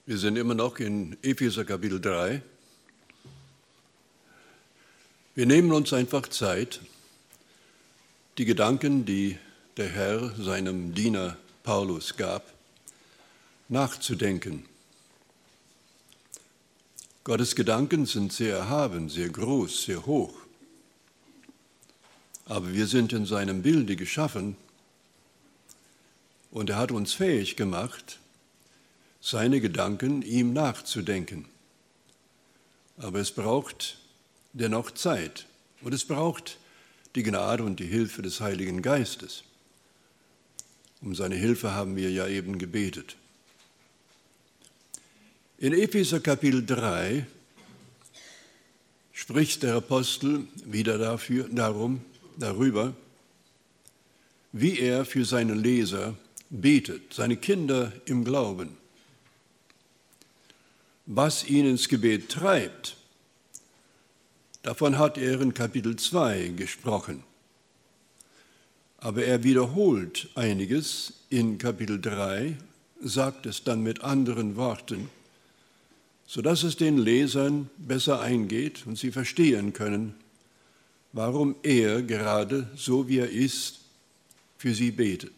Wir sind immer noch in Epheser Kapitel 3. Wir nehmen uns einfach Zeit, die Gedanken, die der Herr seinem Diener Paulus gab, nachzudenken. Gottes Gedanken sind sehr erhaben, sehr groß, sehr hoch. Aber wir sind in seinem Bilde geschaffen und er hat uns fähig gemacht, seine Gedanken ihm nachzudenken. Aber es braucht dennoch Zeit und es braucht die Gnade und die Hilfe des Heiligen Geistes. Um seine Hilfe haben wir ja eben gebetet. In Epheser Kapitel 3 spricht der Apostel wieder darüber, wie er für seine Leser betet, seine Kinder im Glauben. Was ihn ins Gebet treibt, davon hat er in Kapitel 2 gesprochen. Aber er wiederholt einiges in Kapitel 3, sagt es dann mit anderen Worten, sodass es den Lesern besser eingeht und sie verstehen können, warum er gerade so wie er ist, für sie betet.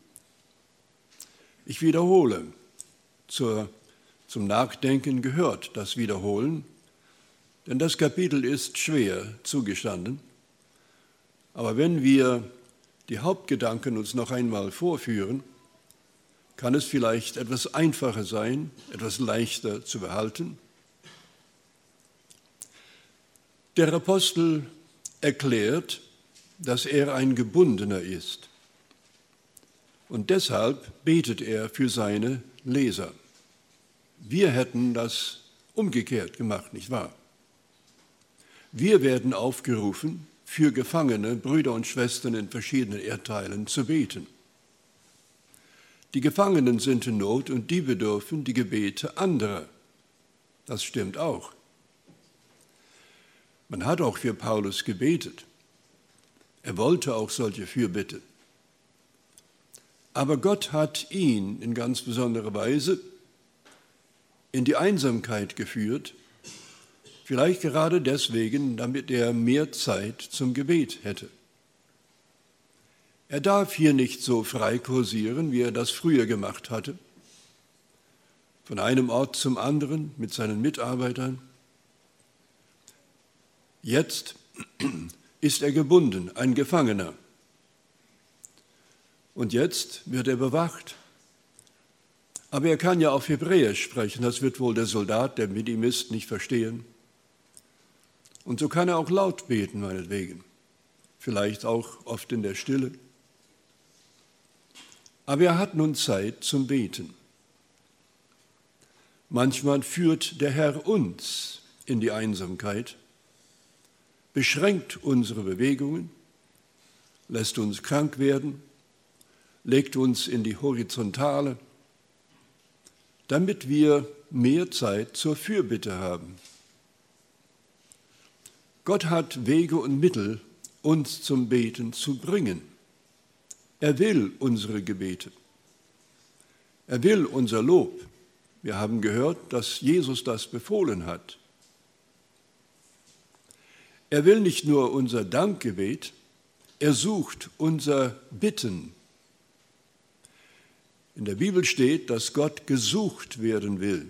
Ich wiederhole, zum Nachdenken gehört das Wiederholen, denn das Kapitel ist schwer zugestanden. Aber wenn wir die Hauptgedanken uns noch einmal vorführen, kann es vielleicht etwas einfacher sein, etwas leichter zu behalten. Der Apostel erklärt, dass er ein Gebundener ist. Und deshalb betet er für seine Leser. Wir hätten das umgekehrt gemacht, nicht wahr? Wir werden aufgerufen, für Gefangene, Brüder und Schwestern in verschiedenen Erdteilen zu beten. Die Gefangenen sind in Not und die bedürfen die Gebete anderer. Das stimmt auch. Man hat auch für Paulus gebetet. Er wollte auch solche Fürbitte. Aber Gott hat ihn in ganz besonderer Weise in die Einsamkeit geführt, vielleicht gerade deswegen, damit er mehr Zeit zum Gebet hätte. Er darf hier nicht so frei kursieren, wie er das früher gemacht hatte, von einem Ort zum anderen mit seinen Mitarbeitern. Jetzt ist er gebunden, ein Gefangener. Und jetzt wird er bewacht. Aber er kann ja auf Hebräisch sprechen, das wird wohl der Soldat, der mit ihm ist, nicht verstehen. Und so kann er auch laut beten, meinetwegen. Vielleicht auch oft in der Stille. Aber er hat nun Zeit zum Beten. Manchmal führt der Herr uns in die Einsamkeit, beschränkt unsere Bewegungen, lässt uns krank werden, legt uns in die Horizontale, damit wir mehr Zeit zur Fürbitte haben. Gott hat Wege und Mittel, uns zum Beten zu bringen. Er will unsere Gebete. Er will unser Lob. Wir haben gehört, dass Jesus das befohlen hat. Er will nicht nur unser Dankgebet, er sucht unser Bitten. In der Bibel steht, dass Gott gesucht werden will.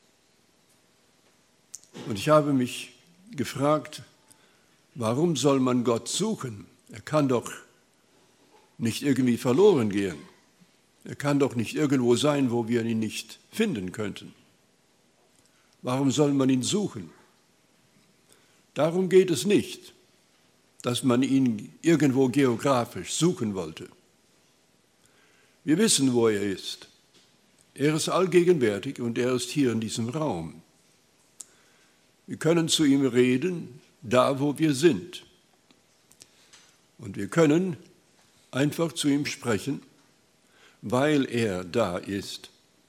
Und ich habe mich gefragt, warum soll man Gott suchen? Er kann doch nicht irgendwie verloren gehen. Er kann doch nicht irgendwo sein, wo wir ihn nicht finden könnten. Warum soll man ihn suchen? Darum geht es nicht, dass man ihn irgendwo geografisch suchen wollte. Wir wissen, wo er ist. Er ist allgegenwärtig und er ist hier in diesem Raum. Wir können zu ihm reden, da wo wir sind. Und wir können einfach zu ihm sprechen, weil er da ist.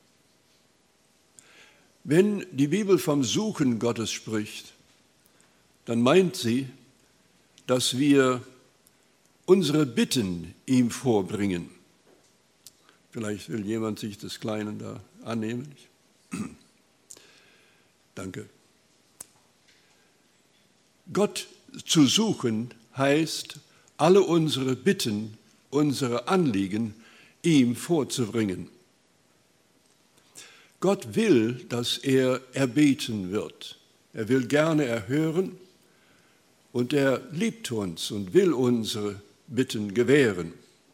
Wenn die Bibel vom Suchen Gottes spricht, dann meint sie, dass wir unsere Bitten ihm vorbringen. Vielleicht will jemand sich des Kleinen da annehmen. Danke. Gott zu suchen heißt, alle unsere Bitten, unsere Anliegen ihm vorzubringen. Gott will, dass er erbeten wird. Er will gerne erhören und er liebt uns und will unsere Bitten gewähren.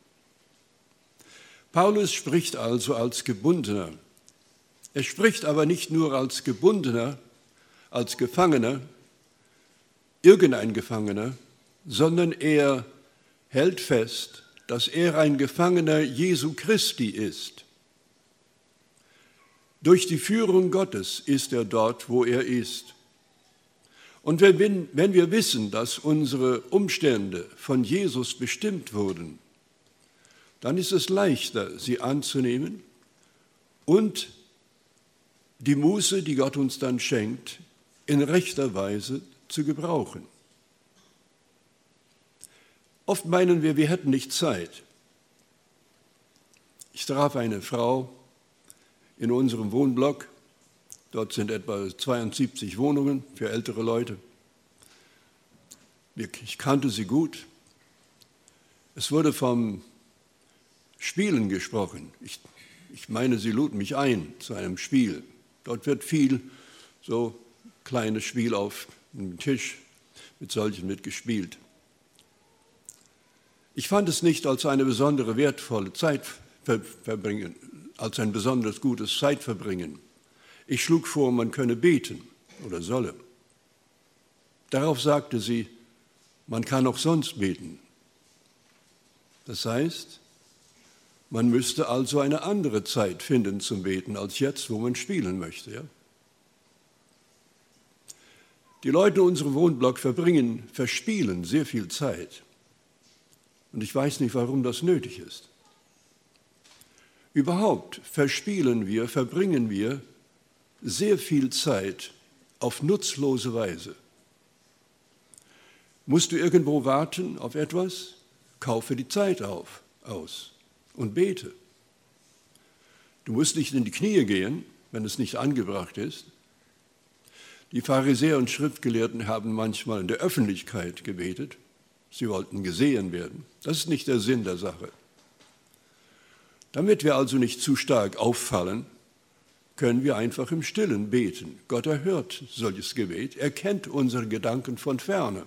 Paulus spricht also als Gebundener. Er spricht aber nicht nur als Gebundener, als Gefangener, irgendein Gefangener, sondern er hält fest, dass er ein Gefangener Jesu Christi ist. Durch die Führung Gottes ist er dort, wo er ist. Und wenn wir wissen, dass unsere Umstände von Jesus bestimmt wurden, dann ist es leichter, sie anzunehmen und die Muße, die Gott uns dann schenkt, in rechter Weise zu gebrauchen. Oft meinen wir hätten nicht Zeit. Ich traf eine Frau in unserem Wohnblock. Dort sind etwa 72 Wohnungen für ältere Leute. Ich kannte sie gut. Es wurde vom Spielen gesprochen. Ich meine, sie lud mich ein zu einem Spiel. Dort wird viel so kleines Spiel auf dem Tisch mit solchen mitgespielt. Ich fand es nicht als eine besondere wertvolle Zeit verbringen, als ein besonders gutes Zeitverbringen. Ich schlug vor, man könne beten oder solle. Darauf sagte sie, man kann auch sonst beten. Das heißt, man müsste also eine andere Zeit finden zum Beten als jetzt, wo man spielen möchte. Ja? Die Leute in unserem Wohnblock verspielen sehr viel Zeit. Und ich weiß nicht, warum das nötig ist. Überhaupt verbringen wir sehr viel Zeit auf nutzlose Weise. Musst du irgendwo warten auf etwas? Kaufe die Zeit aus und bete. Du musst nicht in die Knie gehen, wenn es nicht angebracht ist. Die Pharisäer und Schriftgelehrten haben manchmal in der Öffentlichkeit gebetet. Sie wollten gesehen werden. Das ist nicht der Sinn der Sache. Damit wir also nicht zu stark auffallen, können wir einfach im Stillen beten. Gott erhört solches Gebet. Er kennt unsere Gedanken von ferne.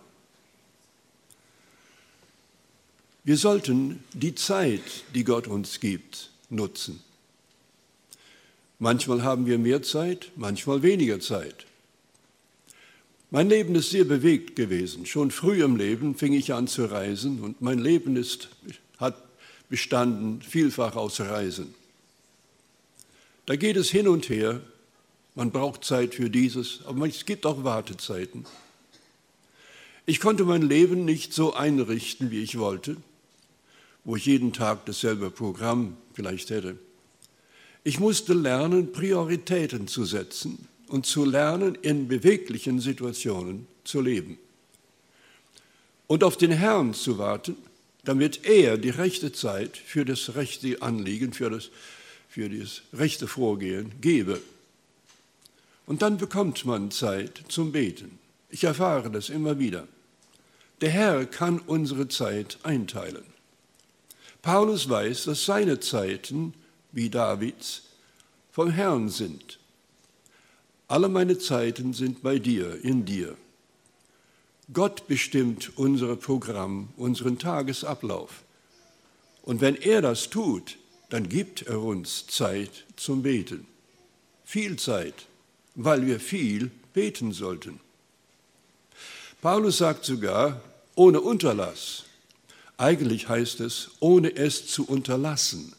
Wir sollten die Zeit, die Gott uns gibt, nutzen. Manchmal haben wir mehr Zeit, manchmal weniger Zeit. Mein Leben ist sehr bewegt gewesen. Schon früh im Leben fing ich an zu reisen und mein Leben hat bestanden vielfach aus Reisen. Da geht es hin und her, man braucht Zeit für dieses, aber es gibt auch Wartezeiten. Ich konnte mein Leben nicht so einrichten, wie ich wollte, wo ich jeden Tag dasselbe Programm vielleicht hätte. Ich musste lernen, Prioritäten zu setzen und zu lernen, in beweglichen Situationen zu leben. Und auf den Herrn zu warten, damit er die rechte Zeit für das rechte Anliegen, für das rechte Vorgehen gebe. Und dann bekommt man Zeit zum Beten. Ich erfahre das immer wieder. Der Herr kann unsere Zeit einteilen. Paulus weiß, dass seine Zeiten, wie Davids, vom Herrn sind. Alle meine Zeiten sind bei dir, in dir. Gott bestimmt unser Programm, unseren Tagesablauf. Und wenn er das tut, dann gibt er uns Zeit zum Beten. Viel Zeit, weil wir viel beten sollten. Paulus sagt sogar, ohne Unterlass. Eigentlich heißt es, ohne es zu unterlassen.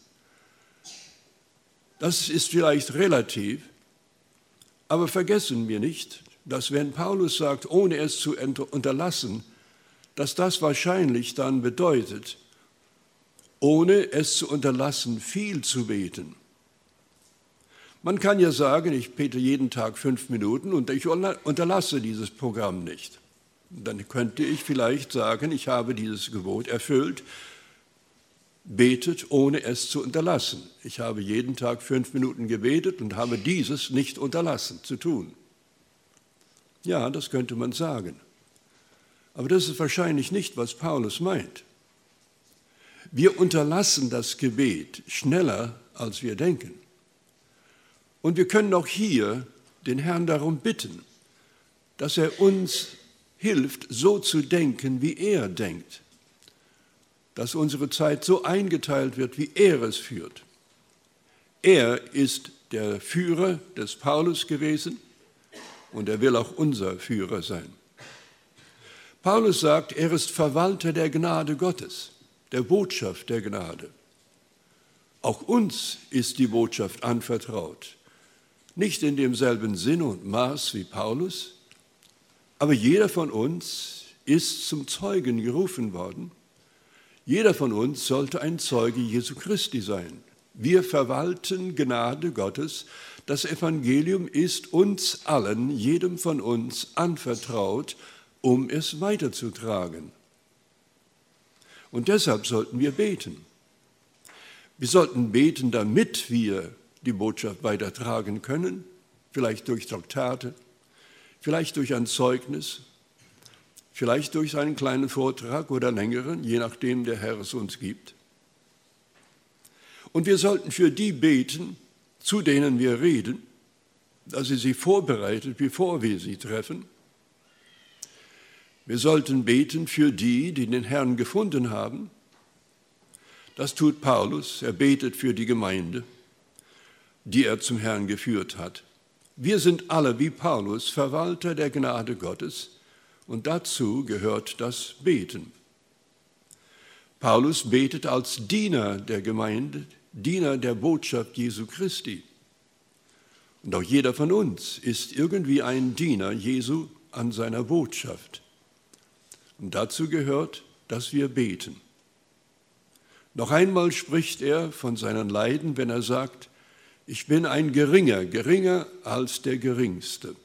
Das ist vielleicht relativ, aber vergessen wir nicht, dass wenn Paulus sagt, ohne es zu unterlassen, dass das wahrscheinlich dann bedeutet, ohne es zu unterlassen, viel zu beten. Man kann ja sagen, ich bete jeden Tag 5 Minuten und ich unterlasse dieses Programm nicht. Dann könnte ich vielleicht sagen, ich habe dieses Gebot erfüllt, betet, ohne es zu unterlassen. Ich habe jeden Tag 5 Minuten gebetet und habe dieses nicht unterlassen zu tun. Ja, das könnte man sagen. Aber das ist wahrscheinlich nicht, was Paulus meint. Wir unterlassen das Gebet schneller, als wir denken. Und wir können auch hier den Herrn darum bitten, dass er uns hilft, so zu denken, wie er denkt. Dass unsere Zeit so eingeteilt wird, wie er es führt. Er ist der Führer des Paulus gewesen und er will auch unser Führer sein. Paulus sagt, er ist Verwalter der Gnade Gottes, der Botschaft der Gnade. Auch uns ist die Botschaft anvertraut. Nicht in demselben Sinn und Maß wie Paulus, aber jeder von uns ist zum Zeugen gerufen worden. Jeder von uns sollte ein Zeuge Jesu Christi sein. Wir verwalten Gnade Gottes. Das Evangelium ist uns allen, jedem von uns anvertraut, um es weiterzutragen. Und deshalb sollten wir beten. Wir sollten beten, damit wir die Botschaft weitertragen können, vielleicht durch Traktate, vielleicht durch ein Zeugnis, vielleicht durch einen kleinen Vortrag oder längeren, je nachdem der Herr es uns gibt. Und wir sollten für die beten, zu denen wir reden, dass sie vorbereitet, bevor wir sie treffen. Wir sollten beten für die, die den Herrn gefunden haben. Das tut Paulus, er betet für die Gemeinde, die er zum Herrn geführt hat. Wir sind alle wie Paulus Verwalter der Gnade Gottes und dazu gehört das Beten. Paulus betet als Diener der Gemeinde, Diener der Botschaft Jesu Christi. Und auch jeder von uns ist irgendwie ein Diener Jesu an seiner Botschaft. Und dazu gehört, dass wir beten. Noch einmal spricht er von seinen Leiden, wenn er sagt, ich bin ein geringer als der Geringste.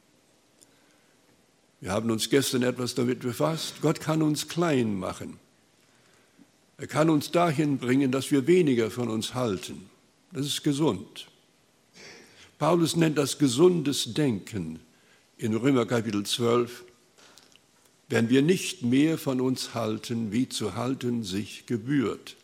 Wir haben uns gestern etwas damit befasst. Gott kann uns klein machen. Er kann uns dahin bringen, dass wir weniger von uns halten. Das ist gesund. Paulus nennt das gesundes Denken in Römer Kapitel 12, wenn wir nicht mehr von uns halten, wie zu halten sich gebührt.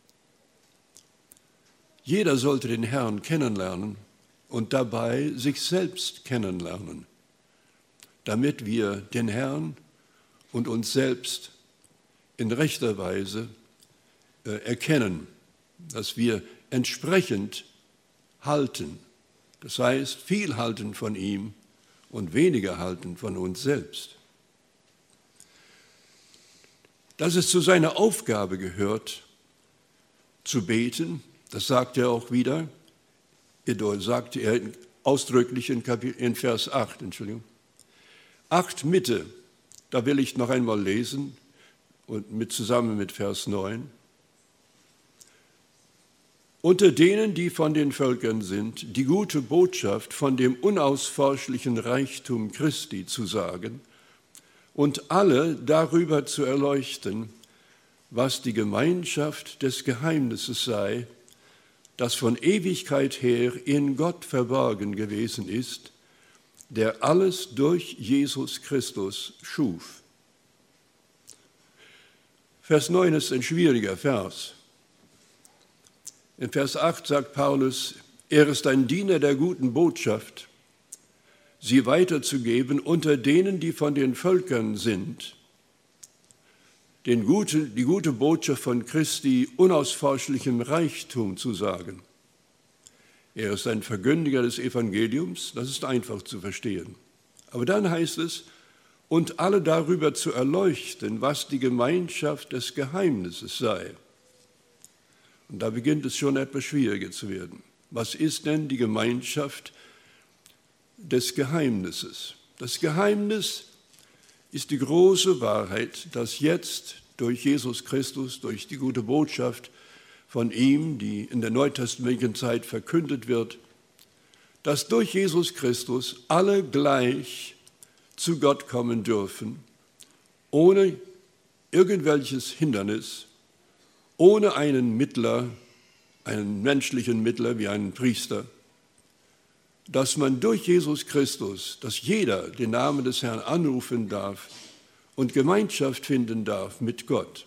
Jeder sollte den Herrn kennenlernen und dabei sich selbst kennenlernen, damit wir den Herrn und uns selbst in rechter Weise erkennen, dass wir entsprechend halten. Das heißt, viel halten von ihm und weniger halten von uns selbst. Dass es zu seiner Aufgabe gehört, zu beten, das sagt er auch wieder, sagte er ausdrücklich in Vers 8, 8 Mitte, da will ich noch einmal lesen, und zusammen mit Vers 9. Unter denen, die von den Völkern sind, die gute Botschaft von dem unausforschlichen Reichtum Christi zu sagen und alle darüber zu erleuchten, was die Gemeinschaft des Geheimnisses sei, das von Ewigkeit her in Gott verborgen gewesen ist, der alles durch Jesus Christus schuf. Vers 9 ist ein schwieriger Vers. In Vers 8 sagt Paulus, er ist ein Diener der guten Botschaft, sie weiterzugeben unter denen, die von den Völkern sind, die gute Botschaft von Christi unausforschlichem Reichtum zu sagen. Er ist ein Verkündiger des Evangeliums, das ist einfach zu verstehen. Aber dann heißt es, und alle darüber zu erleuchten, was die Gemeinschaft des Geheimnisses sei. Und da beginnt es schon etwas schwieriger zu werden. Was ist denn die Gemeinschaft des Geheimnisses? Das Geheimnis ist die große Wahrheit, dass jetzt durch Jesus Christus, durch die gute Botschaft von ihm, die in der neutestamentlichen Zeit verkündet wird, dass durch Jesus Christus alle gleich zu Gott kommen dürfen, ohne irgendwelches Hindernis, ohne einen Mittler, einen menschlichen Mittler wie einen Priester, dass man durch Jesus Christus, dass jeder den Namen des Herrn anrufen darf und Gemeinschaft finden darf mit Gott.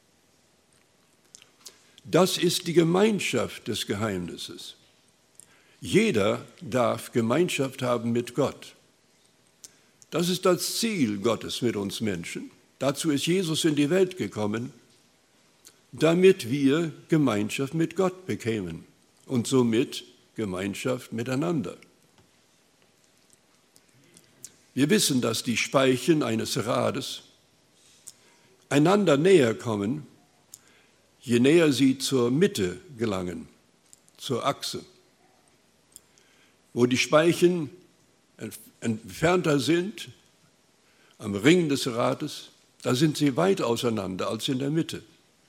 Das ist die Gemeinschaft des Geheimnisses. Jeder darf Gemeinschaft haben mit Gott. Das ist das Ziel Gottes mit uns Menschen. Dazu ist Jesus in die Welt gekommen, damit wir Gemeinschaft mit Gott bekämen und somit Gemeinschaft miteinander. Wir wissen, dass die Speichen eines Rades einander näher kommen, je näher sie zur Mitte gelangen, zur Achse. Wo die Speichen entfernter sind, am Ring des Rades, da sind sie weit auseinander als in der Mitte.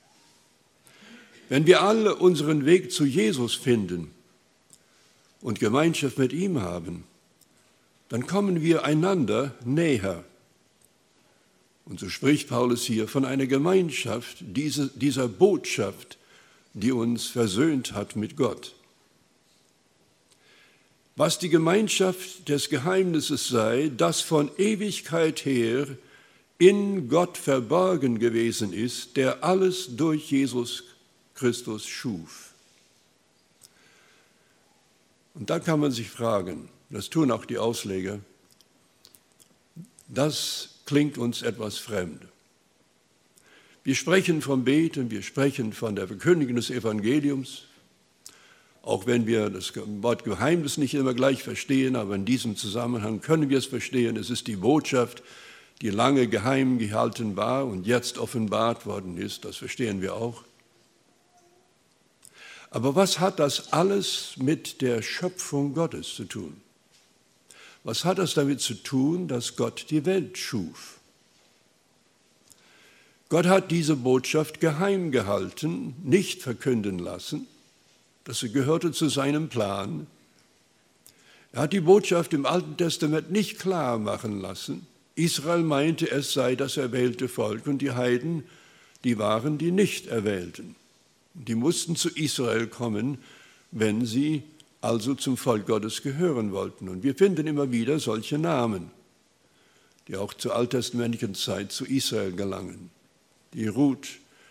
Wenn wir alle unseren Weg zu Jesus finden und Gemeinschaft mit ihm haben, dann kommen wir einander näher. Und so spricht Paulus hier von einer Gemeinschaft, dieser Botschaft, die uns versöhnt hat mit Gott. Was die Gemeinschaft des Geheimnisses sei, das von Ewigkeit her in Gott verborgen gewesen ist, der alles durch Jesus Christus schuf. Und da kann man sich fragen, das tun auch die Ausleger, das klingt uns etwas fremd. Wir sprechen vom Beten, wir sprechen von der Verkündigung des Evangeliums, auch wenn wir das Wort Geheimnis nicht immer gleich verstehen, aber in diesem Zusammenhang können wir es verstehen. Es ist die Botschaft, die lange geheim gehalten war und jetzt offenbart worden ist, das verstehen wir auch. Aber was hat das alles mit der Schöpfung Gottes zu tun? Was hat das damit zu tun, dass Gott die Welt schuf? Gott hat diese Botschaft geheim gehalten, nicht verkünden lassen. Das gehörte zu seinem Plan. Er hat die Botschaft im Alten Testament nicht klar machen lassen. Israel meinte, es sei das erwählte Volk und die Heiden, die waren die Nicht-Erwählten. Die mussten zu Israel kommen, wenn sie also zum Volk Gottes gehören wollten. Und wir finden immer wieder solche Namen, die auch zur alttestamentlichen Zeit zu Israel gelangen. Die Ruth,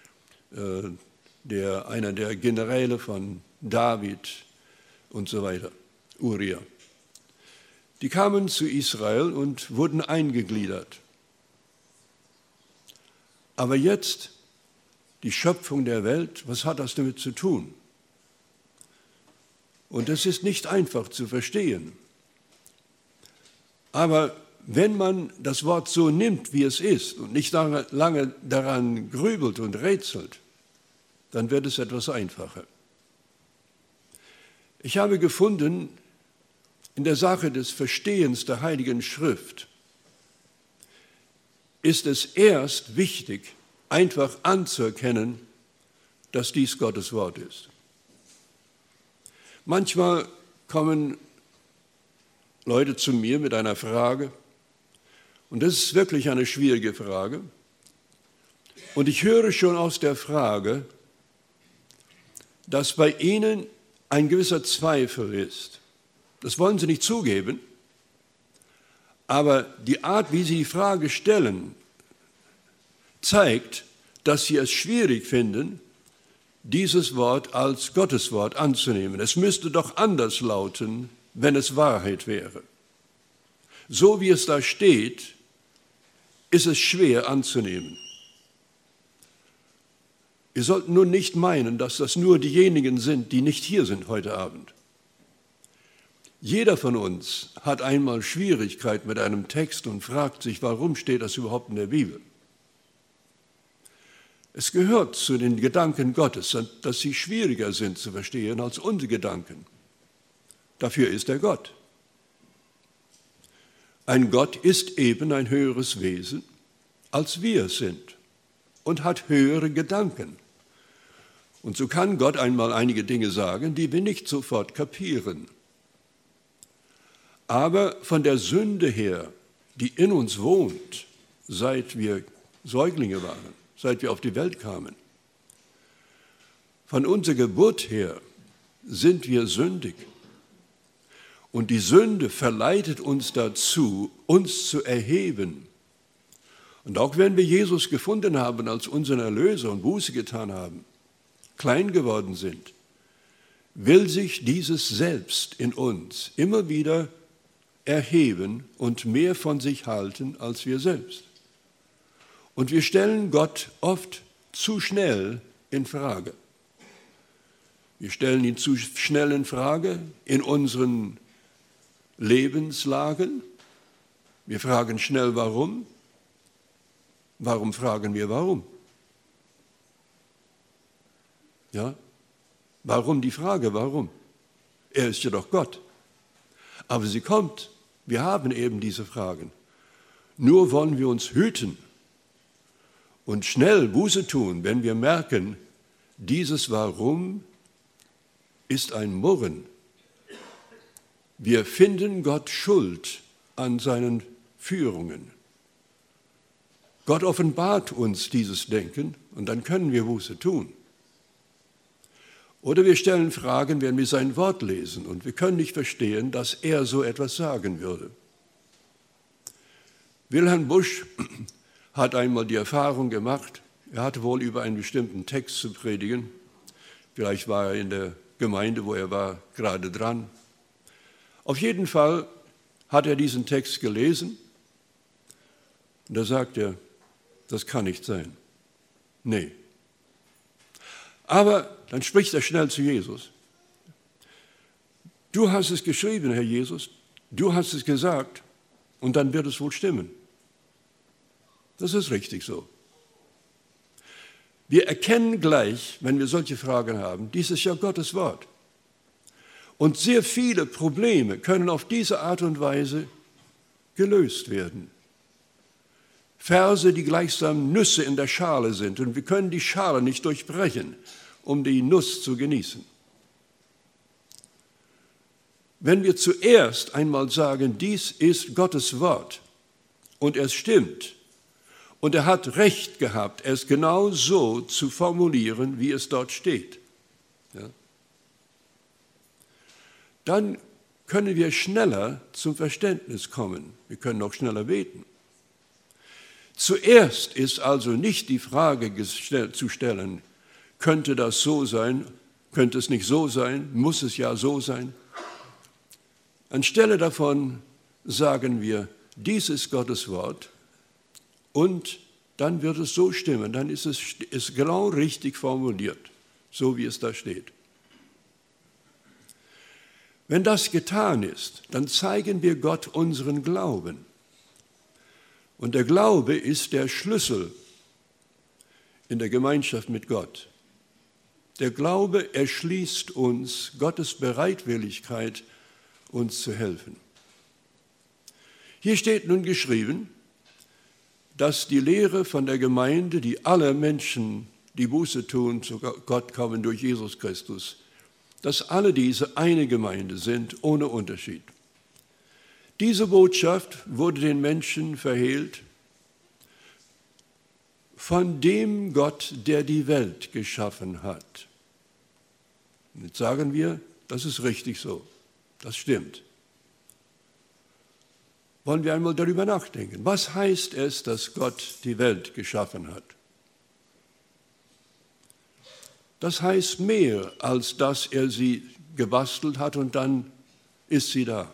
einer der Generäle von David und so weiter, Uriah. Die kamen zu Israel und wurden eingegliedert. Aber jetzt die Schöpfung der Welt, was hat das damit zu tun? Und es ist nicht einfach zu verstehen. Aber wenn man das Wort so nimmt, wie es ist, und nicht lange daran grübelt und rätselt, dann wird es etwas einfacher. Ich habe gefunden, in der Sache des Verstehens der Heiligen Schrift ist es erst wichtig, einfach anzuerkennen, dass dies Gottes Wort ist. Manchmal kommen Leute zu mir mit einer Frage, und das ist wirklich eine schwierige Frage, und ich höre schon aus der Frage, dass bei ihnen ein gewisser Zweifel ist. Das wollen sie nicht zugeben, aber die Art, wie sie die Frage stellen, zeigt, dass sie es schwierig finden, dieses Wort als Gotteswort anzunehmen. Es müsste doch anders lauten, wenn es Wahrheit wäre. So wie es da steht, ist es schwer anzunehmen. Wir sollten nun nicht meinen, dass das nur diejenigen sind, die nicht hier sind heute Abend. Jeder von uns hat einmal Schwierigkeit mit einem Text und fragt sich, warum steht das überhaupt in der Bibel? Es gehört zu den Gedanken Gottes, dass sie schwieriger sind zu verstehen als unsere Gedanken. Dafür ist er Gott. Ein Gott ist eben ein höheres Wesen, als wir es sind und hat höhere Gedanken. Und so kann Gott einmal einige Dinge sagen, die wir nicht sofort kapieren. Aber von der Sünde her, die in uns wohnt, seit wir Säuglinge waren, seit wir auf die Welt kamen, von unserer Geburt her sind wir sündig. Und die Sünde verleitet uns dazu, uns zu erheben. Und auch wenn wir Jesus gefunden haben als unseren Erlöser und Buße getan haben, klein geworden sind, will sich dieses Selbst in uns immer wieder erheben und mehr von sich halten als wir selbst. Und wir stellen Gott oft zu schnell in Frage. Wir stellen ihn zu schnell in Frage in unseren Lebenslagen. Wir fragen schnell, warum? Warum fragen wir, warum? Ja? Warum die Frage, warum? Er ist ja doch Gott. Aber sie kommt. Wir haben eben diese Fragen. Nur wollen wir uns hüten und schnell Buße tun, wenn wir merken, dieses Warum ist ein Murren. Wir finden Gott schuld an seinen Führungen. Gott offenbart uns dieses Denken und dann können wir Buße tun. Oder wir stellen Fragen, wenn wir sein Wort lesen und wir können nicht verstehen, dass er so etwas sagen würde. Wilhelm Busch hat einmal die Erfahrung gemacht, er hatte wohl über einen bestimmten Text zu predigen. Vielleicht war er in der Gemeinde, wo er war, gerade dran. Auf jeden Fall hat er diesen Text gelesen und da sagt er, das kann nicht sein. Nee. Aber dann spricht er schnell zu Jesus. Du hast es geschrieben, Herr Jesus, du hast es gesagt und dann wird es wohl stimmen. Das ist richtig so. Wir erkennen gleich, wenn wir solche Fragen haben, dies ist ja Gottes Wort. Und sehr viele Probleme können auf diese Art und Weise gelöst werden. Verse, die gleichsam Nüsse in der Schale sind und wir können die Schale nicht durchbrechen, um die Nuss zu genießen. Wenn wir zuerst einmal sagen, dies ist Gottes Wort und es stimmt und er hat Recht gehabt, es genau so zu formulieren, wie es dort steht, ja, dann können wir schneller zum Verständnis kommen. Wir können auch schneller beten. Zuerst ist also nicht die Frage zu stellen, könnte das so sein, könnte es nicht so sein, muss es ja so sein. Anstelle davon sagen wir, dies ist Gottes Wort und dann wird es so stimmen, dann ist es genau richtig formuliert, so wie es da steht. Wenn das getan ist, dann zeigen wir Gott unseren Glauben. Und der Glaube ist der Schlüssel in der Gemeinschaft mit Gott. Der Glaube erschließt uns Gottes Bereitwilligkeit, uns zu helfen. Hier steht nun geschrieben, dass die Lehre von der Gemeinde, die alle Menschen, die Buße tun, zu Gott kommen durch Jesus Christus, dass alle diese eine Gemeinde sind, ohne Unterschied. Diese Botschaft wurde den Menschen verhehlt von dem Gott, der die Welt geschaffen hat. Und jetzt sagen wir, das ist richtig so, das stimmt. Wollen wir einmal darüber nachdenken. Was heißt es, dass Gott die Welt geschaffen hat? Das heißt mehr, als dass er sie gebastelt hat und dann ist sie da.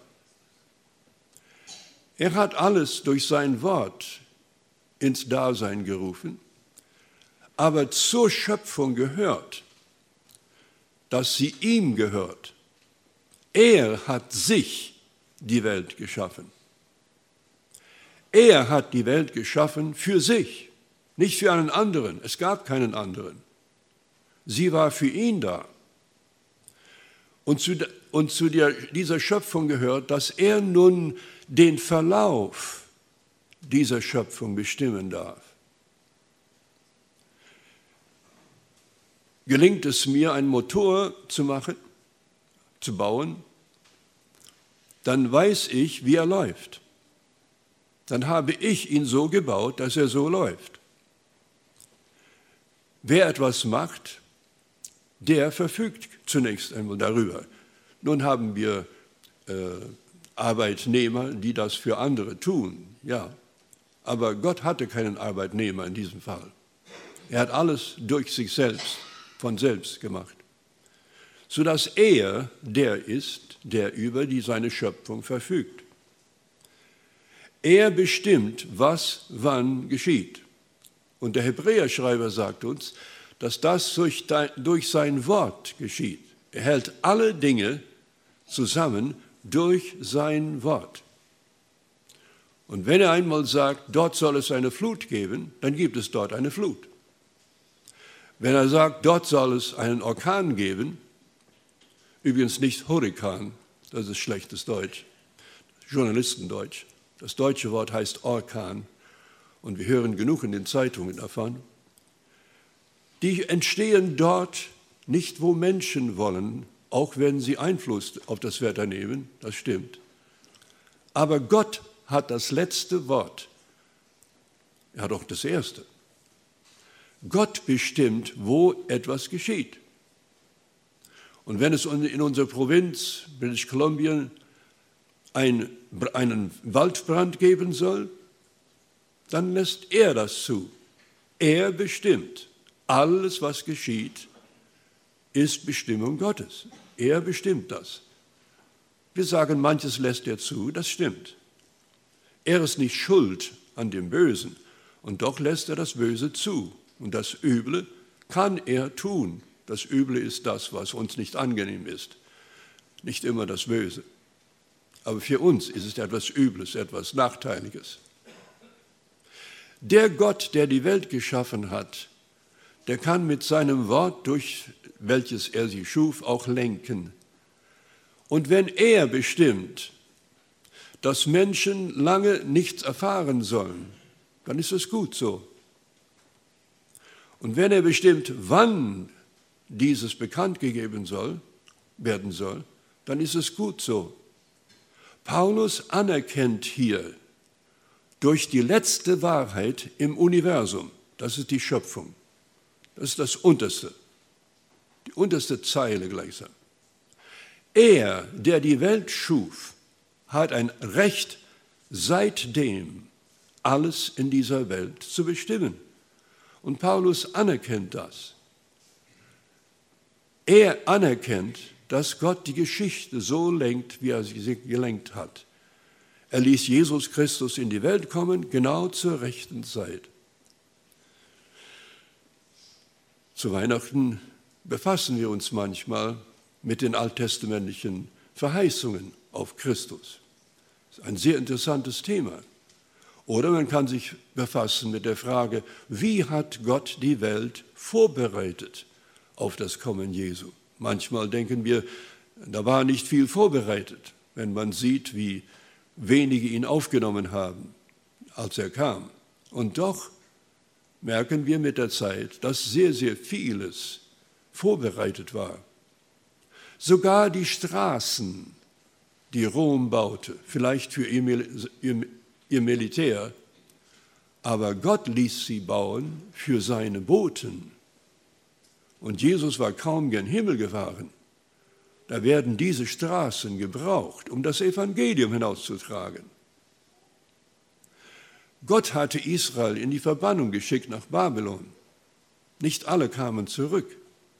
Er hat alles durch sein Wort ins Dasein gerufen, aber zur Schöpfung gehört, dass sie ihm gehört. Er hat sich die Welt geschaffen. Er hat die Welt geschaffen für sich, nicht für einen anderen. Es gab keinen anderen. Sie war für ihn da. Und zu dieser Schöpfung gehört, dass er nun den Verlauf dieser Schöpfung bestimmen darf. Gelingt es mir, einen Motor zu bauen, dann weiß ich, wie er läuft. Dann habe ich ihn so gebaut, dass er so läuft. Wer etwas macht, der verfügt zunächst einmal darüber. Nun haben wir Arbeitnehmer, die das für andere tun, ja. Aber Gott hatte keinen Arbeitnehmer in diesem Fall. Er hat alles durch sich selbst, von selbst gemacht, sodass er der ist, der über seine Schöpfung verfügt. Er bestimmt, was wann geschieht. Und der Hebräerschreiber sagt uns, dass das durch sein Wort geschieht. Er hält alle Dinge zusammen durch sein Wort. Und wenn er einmal sagt, dort soll es eine Flut geben, dann gibt es dort eine Flut. Wenn er sagt, dort soll es einen Orkan geben, übrigens nicht Hurrikan, das ist schlechtes Deutsch, Journalistendeutsch. Das deutsche Wort heißt Orkan und wir hören genug in den Zeitungen davon. Die entstehen dort nicht, wo Menschen wollen, auch wenn sie Einfluss auf das Wetter nehmen, das stimmt. Aber Gott hat das letzte Wort. Er hat auch das erste. Gott bestimmt, wo etwas geschieht. Und wenn es in unserer Provinz, British Columbia, einen Waldbrand geben soll, dann lässt er das zu. Er bestimmt. Alles, was geschieht, ist Bestimmung Gottes. Er bestimmt das. Wir sagen, manches lässt er zu, das stimmt. Er ist nicht schuld an dem Bösen und doch lässt er das Böse zu. Und das Üble kann er tun. Das Üble ist das, was uns nicht angenehm ist. Nicht immer das Böse. Aber für uns ist es etwas Übles, etwas Nachteiliges. Der Gott, der die Welt geschaffen hat, der kann mit seinem Wort, durch welches er sie schuf, auch lenken. Und wenn er bestimmt, dass Menschen lange nichts erfahren sollen, dann ist es gut so. Und wenn er bestimmt, wann dieses bekannt gegeben werden soll, dann ist es gut so. Paulus anerkennt hier durch die letzte Wahrheit im Universum, das ist die Schöpfung, das ist das Unterste, die unterste Zeile gleichsam. Er, der die Welt schuf, hat ein Recht, seitdem alles in dieser Welt zu bestimmen. Und Paulus anerkennt das. Er anerkennt, dass Gott die Geschichte so lenkt, wie er sie gelenkt hat. Er ließ Jesus Christus in die Welt kommen, genau zur rechten Zeit. Zu Weihnachten befassen wir uns manchmal mit den alttestamentlichen Verheißungen auf Christus. Das ist ein sehr interessantes Thema. Oder man kann sich befassen mit der Frage, wie hat Gott die Welt vorbereitet auf das Kommen Jesu? Manchmal denken wir, da war nicht viel vorbereitet, wenn man sieht, wie wenige ihn aufgenommen haben, als er kam. Und doch merken wir mit der Zeit, dass sehr, sehr vieles vorbereitet war. Sogar die Straßen, die Rom baute, vielleicht für ihr Militär, aber Gott ließ sie bauen für seine Boten. Und Jesus war kaum gen Himmel gefahren. Da werden diese Straßen gebraucht, um das Evangelium hinauszutragen. Gott hatte Israel in die Verbannung geschickt nach Babylon. Nicht alle kamen zurück.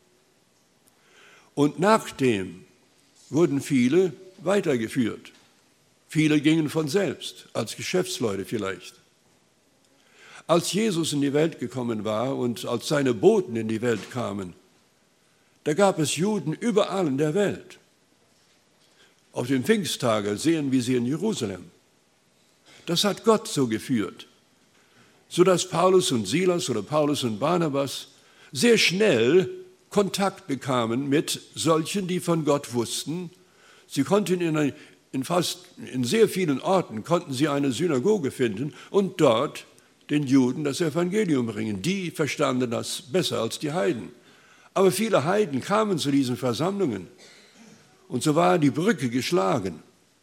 Und nachdem wurden viele weitergeführt. Viele gingen von selbst, als Geschäftsleute vielleicht. Als Jesus in die Welt gekommen war und als seine Boten in die Welt kamen, da gab es Juden überall in der Welt. Auf den Pfingsttage sehen wir sie in Jerusalem. Das hat Gott so geführt, sodass Paulus und Silas oder Paulus und Barnabas sehr schnell Kontakt bekamen mit solchen, die von Gott wussten. Sie konnten in sehr vielen Orten konnten sie eine Synagoge finden und dort den Juden das Evangelium bringen. Die verstanden das besser als die Heiden. Aber viele Heiden kamen zu diesen Versammlungen und so war die Brücke geschlagen.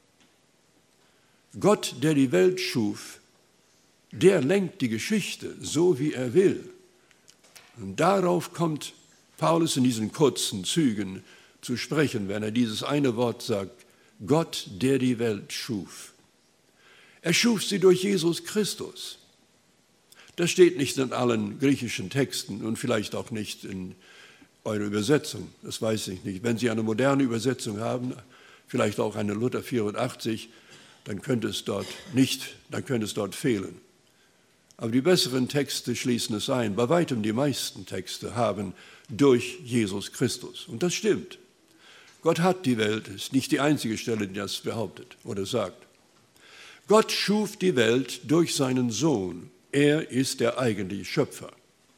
Gott, der die Welt schuf, der lenkt die Geschichte so, wie er will. Und darauf kommt Paulus in diesen kurzen Zügen zu sprechen, wenn er dieses eine Wort sagt, Gott, der die Welt schuf. Er schuf sie durch Jesus Christus. Das steht nicht in allen griechischen Texten und vielleicht auch nicht in eurer Übersetzung. Das weiß ich nicht. Wenn Sie eine moderne Übersetzung haben, vielleicht auch eine Luther 84, dann könnte es dort fehlen. Aber die besseren Texte schließen es ein. Bei weitem die meisten Texte haben durch Jesus Christus. Und das stimmt. Gott hat die Welt, ist nicht die einzige Stelle, die das behauptet oder sagt. Gott schuf die Welt durch seinen Sohn. Er ist der eigentliche Schöpfer.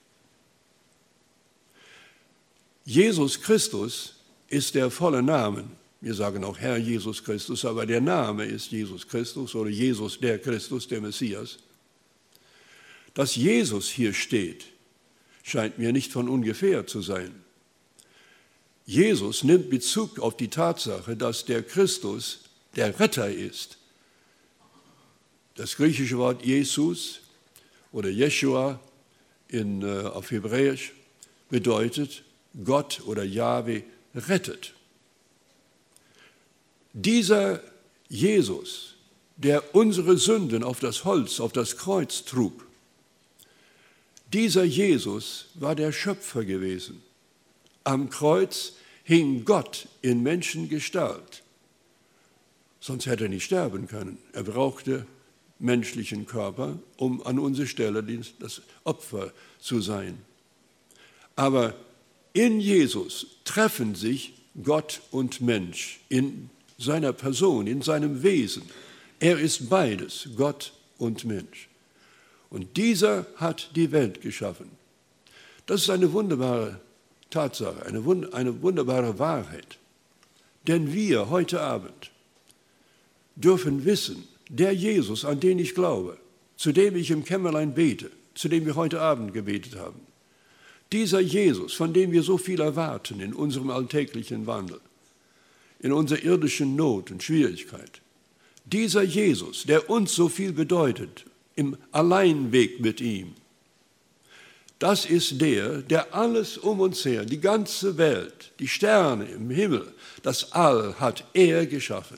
Jesus Christus ist der volle Name. Wir sagen auch Herr Jesus Christus, aber der Name ist Jesus Christus oder Jesus der Christus, der Messias. Dass Jesus hier steht, scheint mir nicht von ungefähr zu sein. Jesus nimmt Bezug auf die Tatsache, dass der Christus der Retter ist. Das griechische Wort Jesus oder Jeshua auf Hebräisch bedeutet Gott oder Jahwe rettet. Dieser Jesus, der unsere Sünden auf das Holz, auf das Kreuz trug, dieser Jesus war der Schöpfer gewesen. Am Kreuz hing Gott in Menschengestalt. Sonst hätte er nicht sterben können. Er brauchte menschlichen Körper, um an unserer Stelle das Opfer zu sein. Aber in Jesus treffen sich Gott und Mensch in seiner Person, in seinem Wesen. Er ist beides, Gott und Mensch. Und dieser hat die Welt geschaffen. Das ist eine wunderbare Tatsache, eine wunderbare Wahrheit. Denn wir heute Abend dürfen wissen, der Jesus, an den ich glaube, zu dem ich im Kämmerlein bete, zu dem wir heute Abend gebetet haben, dieser Jesus, von dem wir so viel erwarten in unserem alltäglichen Wandel, in unserer irdischen Not und Schwierigkeit, dieser Jesus, der uns so viel bedeutet, im Alleinweg mit ihm, das ist der alles um uns her, die ganze Welt, die Sterne im Himmel, das All hat er geschaffen.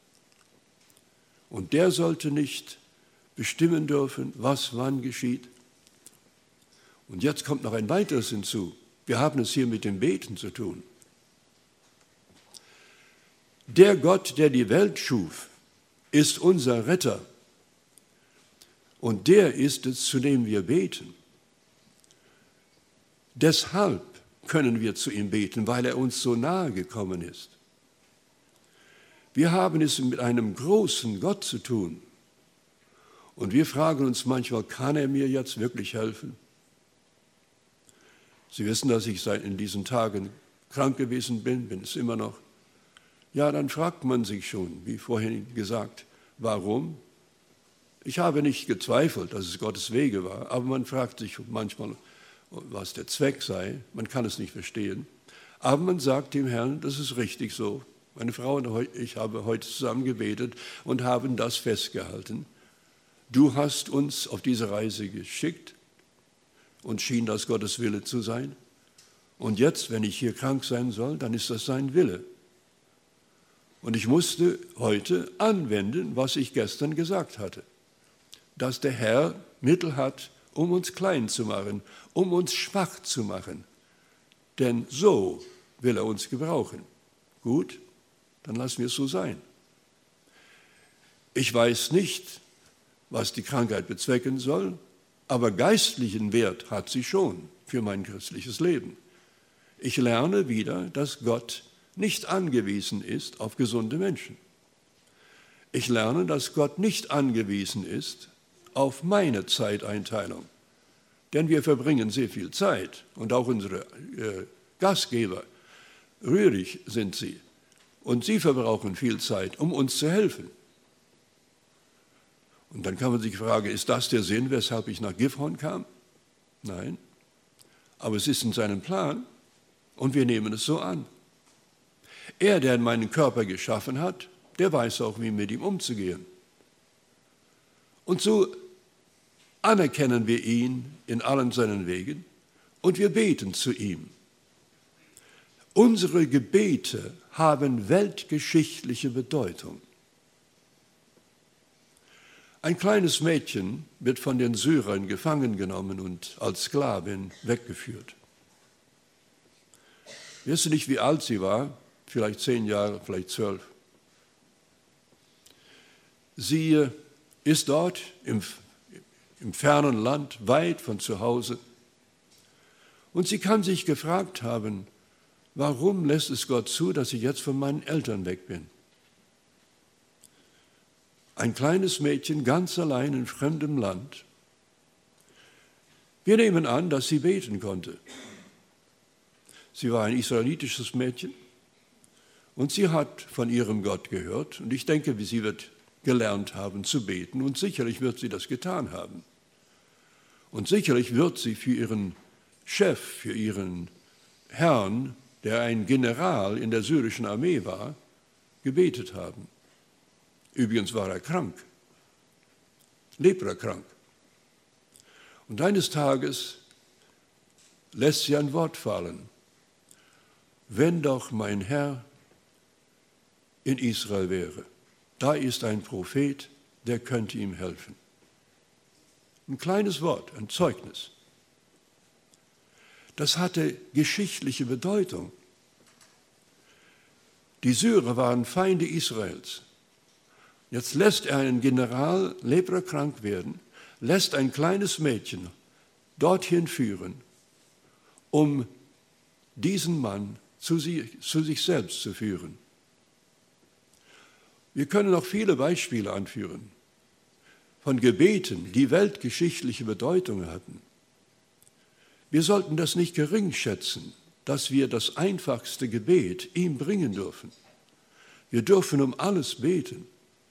Und der sollte nicht bestimmen dürfen, was wann geschieht. Und jetzt kommt noch ein weiteres hinzu. Wir haben es hier mit dem Beten zu tun. Der Gott, der die Welt schuf, ist unser Retter. Und der ist es, zu dem wir beten. Deshalb können wir zu ihm beten, weil er uns so nahe gekommen ist. Wir haben es mit einem großen Gott zu tun. Und wir fragen uns manchmal, kann er mir jetzt wirklich helfen? Sie wissen, dass ich in diesen Tagen krank gewesen bin es immer noch. Ja, dann fragt man sich schon, wie vorhin gesagt, warum? Ich habe nicht gezweifelt, dass es Gottes Wege war, aber man fragt sich manchmal, was der Zweck sei. Man kann es nicht verstehen. Aber man sagt dem Herrn, das ist richtig so. Meine Frau und ich haben heute zusammen gebetet und haben das festgehalten. Du hast uns auf diese Reise geschickt und schien das Gottes Wille zu sein. Und jetzt, wenn ich hier krank sein soll, dann ist das sein Wille. Und ich musste heute anwenden, was ich gestern gesagt hatte, dass der Herr Mittel hat, um uns klein zu machen, um uns schwach zu machen. Denn so will er uns gebrauchen. Gut, dann lassen wir es so sein. Ich weiß nicht, was die Krankheit bezwecken soll, aber geistlichen Wert hat sie schon für mein christliches Leben. Ich lerne wieder, dass Gott nicht angewiesen ist auf gesunde Menschen. Ich lerne, dass Gott nicht angewiesen ist auf meine Zeiteinteilung. Denn wir verbringen sehr viel Zeit und auch unsere Gastgeber, rührig sind sie. Und sie verbrauchen viel Zeit, um uns zu helfen. Und dann kann man sich fragen, ist das der Sinn, weshalb ich nach Gifhorn kam? Nein, aber es ist in seinem Plan und wir nehmen es so an. Er, der meinen Körper geschaffen hat, der weiß auch, wie mit ihm umzugehen. Und so anerkennen wir ihn in allen seinen Wegen und wir beten zu ihm. Unsere Gebete haben weltgeschichtliche Bedeutung. Ein kleines Mädchen wird von den Syrern gefangen genommen und als Sklavin weggeführt. Ich weiß nicht, wie alt sie war, vielleicht 10 Jahre, vielleicht 12. Sie ist dort im fernen Land, weit von zu Hause. Und sie kann sich gefragt haben, warum lässt es Gott zu, dass ich jetzt von meinen Eltern weg bin? Ein kleines Mädchen, ganz allein in fremdem Land. Wir nehmen an, dass sie beten konnte. Sie war ein israelitisches Mädchen und sie hat von ihrem Gott gehört. Und ich denke, sie wird gelernt haben zu beten und sicherlich wird sie das getan haben. Und sicherlich wird sie für ihren Chef, für ihren Herrn, der ein General in der syrischen Armee war, gebetet haben. Übrigens war er krank, leprakrank. Und eines Tages lässt sie ein Wort fallen. Wenn doch mein Herr in Israel wäre, da ist ein Prophet, der könnte ihm helfen. Ein kleines Wort, ein Zeugnis. Das hatte geschichtliche Bedeutung. Die Syrer waren Feinde Israels. Jetzt lässt er einen General leprakrank werden, lässt ein kleines Mädchen dorthin führen, um diesen Mann zu sich selbst zu führen. Wir können noch viele Beispiele anführen von Gebeten, die weltgeschichtliche Bedeutung hatten. Wir sollten das nicht gering schätzen, dass wir das einfachste Gebet ihm bringen dürfen. Wir dürfen um alles beten.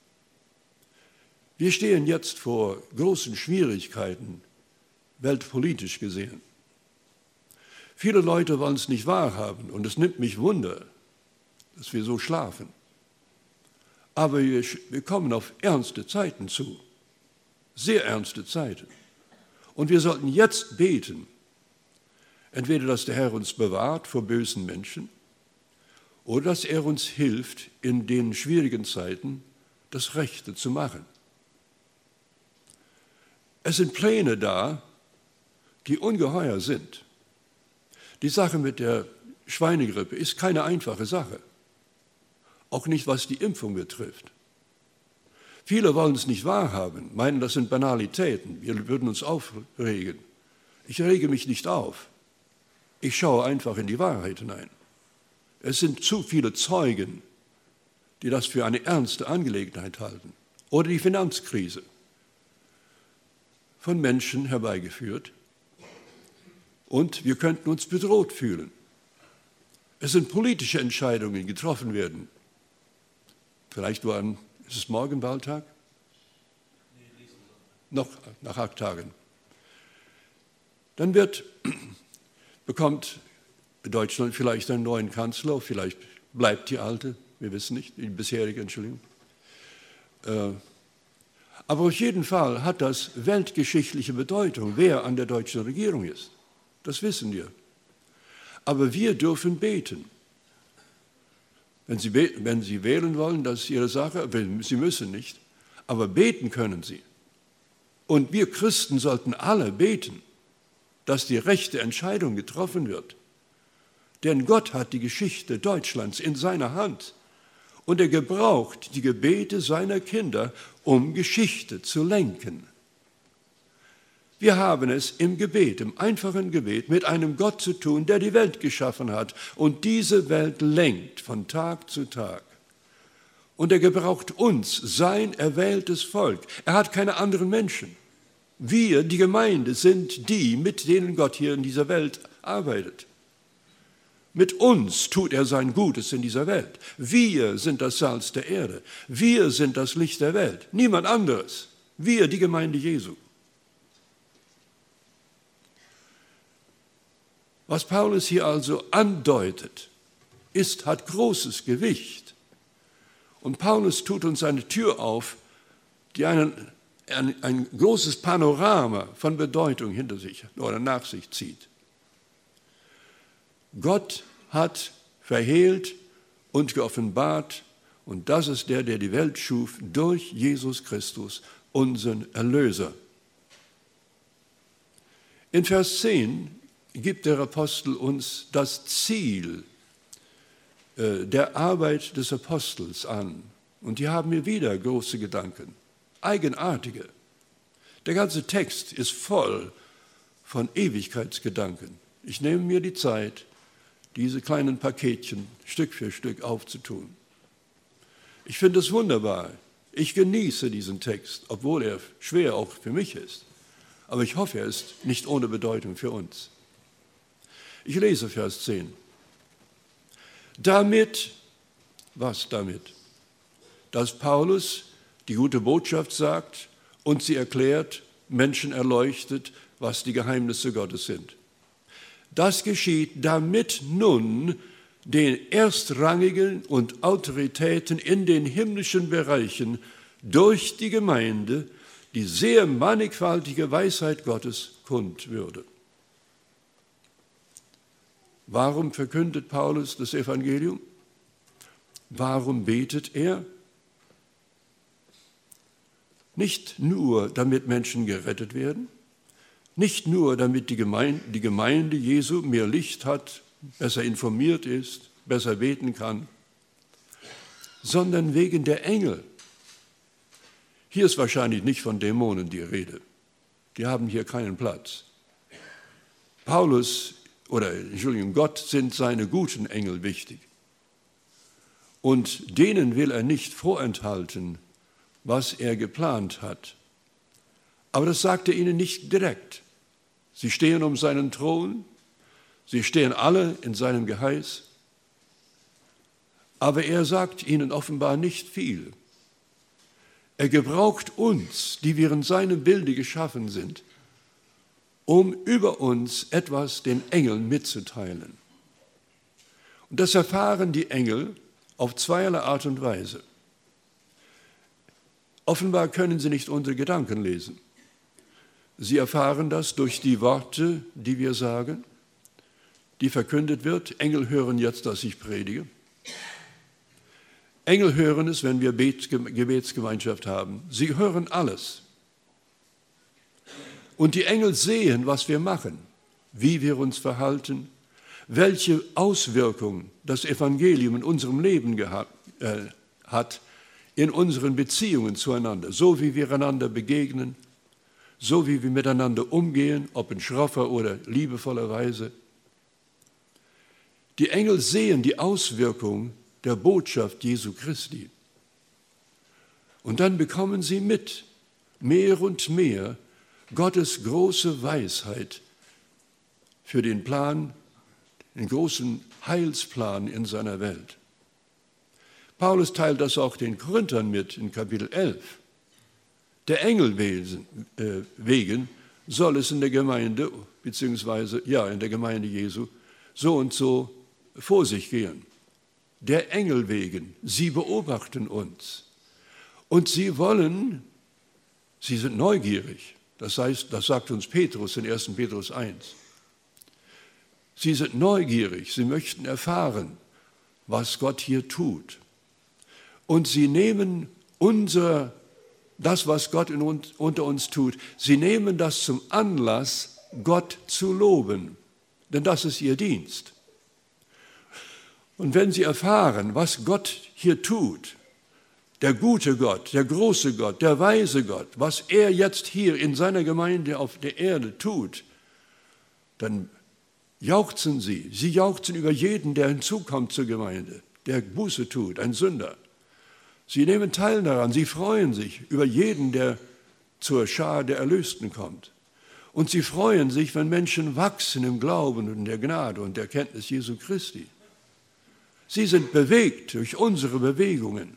Wir stehen jetzt vor großen Schwierigkeiten, weltpolitisch gesehen. Viele Leute wollen es nicht wahrhaben und es nimmt mich Wunder, dass wir so schlafen. Aber wir kommen auf ernste Zeiten zu, sehr ernste Zeiten. Und wir sollten jetzt beten, entweder, dass der Herr uns bewahrt vor bösen Menschen oder dass er uns hilft, in den schwierigen Zeiten das Rechte zu machen. Es sind Pläne da, die ungeheuer sind. Die Sache mit der Schweinegrippe ist keine einfache Sache, auch nicht was die Impfung betrifft. Viele wollen es nicht wahrhaben, meinen, das sind Banalitäten, wir würden uns aufregen. Ich rege mich nicht auf, ich schaue einfach in die Wahrheit hinein. Es sind zu viele Zeugen, die das für eine ernste Angelegenheit halten. Oder die Finanzkrise, von Menschen herbeigeführt, und wir könnten uns bedroht fühlen. Es sind politische Entscheidungen, die getroffen werden. Vielleicht ist es morgen Wahltag? Noch nach 8 Tagen. Dann bekommt Deutschland vielleicht einen neuen Kanzler, vielleicht bleibt die alte, wir wissen nicht, die bisherige, Entschuldigung. Aber auf jeden Fall hat das weltgeschichtliche Bedeutung, wer an der deutschen Regierung ist. Das wissen wir. Aber wir dürfen beten. Wenn Sie wählen wollen, das ist Ihre Sache, Sie müssen nicht, aber beten können Sie. Und wir Christen sollten alle beten, dass die rechte Entscheidung getroffen wird. Denn Gott hat die Geschichte Deutschlands in seiner Hand und er gebraucht die Gebete seiner Kinder, um Geschichte zu lenken. Wir haben es im Gebet, im einfachen Gebet, mit einem Gott zu tun, der die Welt geschaffen hat und diese Welt lenkt von Tag zu Tag. Und er gebraucht uns, sein erwähltes Volk. Er hat keine anderen Menschen. Wir, die Gemeinde, sind die, mit denen Gott hier in dieser Welt arbeitet. Mit uns tut er sein Gutes in dieser Welt. Wir sind das Salz der Erde. Wir sind das Licht der Welt. Niemand anderes. Wir, die Gemeinde Jesu. Was Paulus hier also andeutet, hat großes Gewicht. Und Paulus tut uns eine Tür auf, die ein großes Panorama von Bedeutung hinter sich oder nach sich zieht. Gott hat verhehlt und geoffenbart. Und das ist der die Welt schuf durch Jesus Christus, unseren Erlöser. In Vers 10 gibt der Apostel uns das Ziel der Arbeit des Apostels an. Und die haben hier wieder große Gedanken, eigenartige. Der ganze Text ist voll von Ewigkeitsgedanken. Ich nehme mir die Zeit, diese kleinen Paketchen Stück für Stück aufzutun. Ich finde es wunderbar. Ich genieße diesen Text, obwohl er schwer auch für mich ist. Aber ich hoffe, er ist nicht ohne Bedeutung für uns. Ich lese Vers 10. Damit, was damit? Dass Paulus die gute Botschaft sagt und sie erklärt, Menschen erleuchtet, was die Geheimnisse Gottes sind. Das geschieht, damit nun den Erstrangigen und Autoritäten in den himmlischen Bereichen durch die Gemeinde die sehr mannigfaltige Weisheit Gottes kund würde. Warum verkündet Paulus das Evangelium? Warum betet er? Nicht nur, damit Menschen gerettet werden, nicht nur, damit die Gemeinde Jesu mehr Licht hat, besser informiert ist, besser beten kann, sondern wegen der Engel. Hier ist wahrscheinlich nicht von Dämonen die Rede. Die haben hier keinen Platz. Gott sind seine guten Engel wichtig. Und denen will er nicht vorenthalten, was er geplant hat. Aber das sagt er ihnen nicht direkt. Sie stehen um seinen Thron, sie stehen alle in seinem Geheiß, aber er sagt ihnen offenbar nicht viel. Er gebraucht uns, die wir in seinem Bilde geschaffen sind, um über uns etwas den Engeln mitzuteilen. Und das erfahren die Engel auf zweierlei Art und Weise. Offenbar können sie nicht unsere Gedanken lesen. Sie erfahren das durch die Worte, die wir sagen, die verkündet wird. Engel hören jetzt, dass ich predige. Engel hören es, wenn wir Gebetsgemeinschaft haben. Sie hören alles. Und die Engel sehen, was wir machen, wie wir uns verhalten, welche Auswirkungen das Evangelium in unserem Leben hat, in unseren Beziehungen zueinander, so wie wir einander begegnen, so wie wir miteinander umgehen, ob in schroffer oder liebevoller Weise. Die Engel sehen die Auswirkung der Botschaft Jesu Christi. Und dann bekommen sie mit, mehr und mehr, Gottes große Weisheit für den Plan, den großen Heilsplan in seiner Welt. Paulus teilt das auch den Korinthern mit in Kapitel 11. Der Engel wegen soll es in der Gemeinde, beziehungsweise in der Gemeinde Jesu, so und so vor sich gehen. Der Engel wegen, sie beobachten uns. Und sie sind neugierig. Das heißt, das sagt uns Petrus in 1. Petrus 1. Sie sind neugierig, sie möchten erfahren, was Gott hier tut. Und sie nehmen das, was Gott unter uns tut, sie nehmen das zum Anlass, Gott zu loben. Denn das ist ihr Dienst. Und wenn sie erfahren, was Gott hier tut, der gute Gott, der große Gott, der weise Gott, was er jetzt hier in seiner Gemeinde auf der Erde tut, dann jauchzen sie. Sie jauchzen über jeden, der hinzukommt zur Gemeinde, der Buße tut, ein Sünder. Sie nehmen teil daran, sie freuen sich über jeden, der zur Schar der Erlösten kommt. Und sie freuen sich, wenn Menschen wachsen im Glauben und in der Gnade und der Erkenntnis Jesu Christi. Sie sind bewegt durch unsere Bewegungen.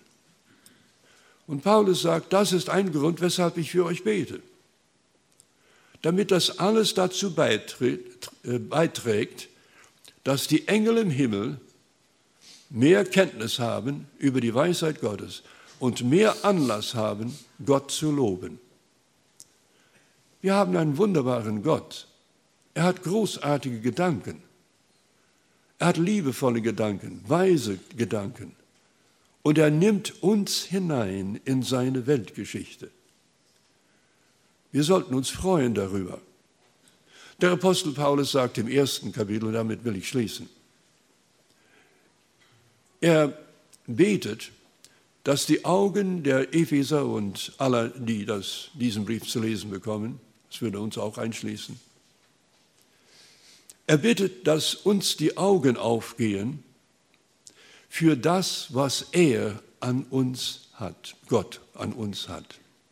Und Paulus sagt, das ist ein Grund, weshalb ich für euch bete. Damit das alles dazu beiträgt, dass die Engel im Himmel mehr Kenntnis haben über die Weisheit Gottes und mehr Anlass haben, Gott zu loben. Wir haben einen wunderbaren Gott. Er hat großartige Gedanken. Er hat liebevolle Gedanken, weise Gedanken. Und er nimmt uns hinein in seine Weltgeschichte. Wir sollten uns freuen darüber. Der Apostel Paulus sagt im 1. Kapitel, und damit will ich schließen, er betet, dass die Augen der Epheser und aller, die diesen Brief zu lesen bekommen, das würde uns auch einschließen, er bittet, dass uns die Augen aufgehen für das, was er an uns hat, Gott an uns hat.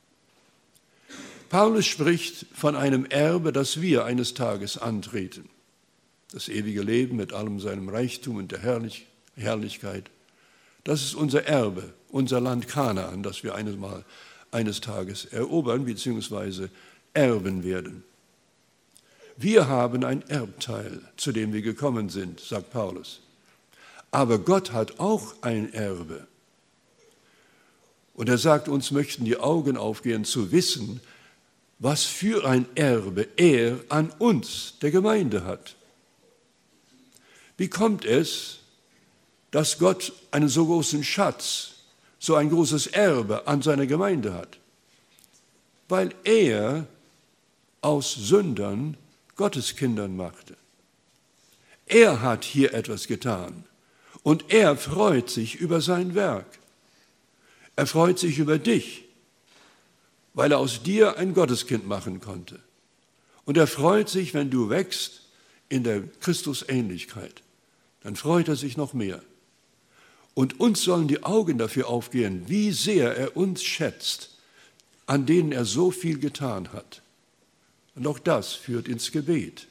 Paulus spricht von einem Erbe, das wir eines Tages antreten. Das ewige Leben mit allem seinem Reichtum und der Herrlichkeit. Das ist unser Erbe, unser Land Kanaan, das wir eines Tages erobern bzw. erben werden. Wir haben ein Erbteil, zu dem wir gekommen sind, sagt Paulus. Aber Gott hat auch ein Erbe. Und er sagt, uns möchten die Augen aufgehen, zu wissen, was für ein Erbe er an uns, der Gemeinde, hat. Wie kommt es, dass Gott einen so großen Schatz, so ein großes Erbe an seiner Gemeinde hat? Weil er aus Sündern Gotteskindern machte. Er hat hier etwas getan und er freut sich über sein Werk. Er freut sich über dich, weil er aus dir ein Gotteskind machen konnte. Und er freut sich, wenn du wächst in der Christusähnlichkeit. Dann freut er sich noch mehr. Und uns sollen die Augen dafür aufgehen, wie sehr er uns schätzt, an denen er so viel getan hat. Und auch das führt ins Gebet.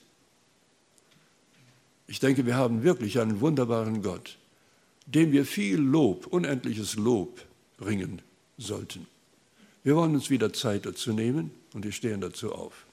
Ich denke, wir haben wirklich einen wunderbaren Gott, dem wir viel Lob, unendliches Lob bringen sollten. Wir wollen uns wieder Zeit dazu nehmen und wir stehen dazu auf.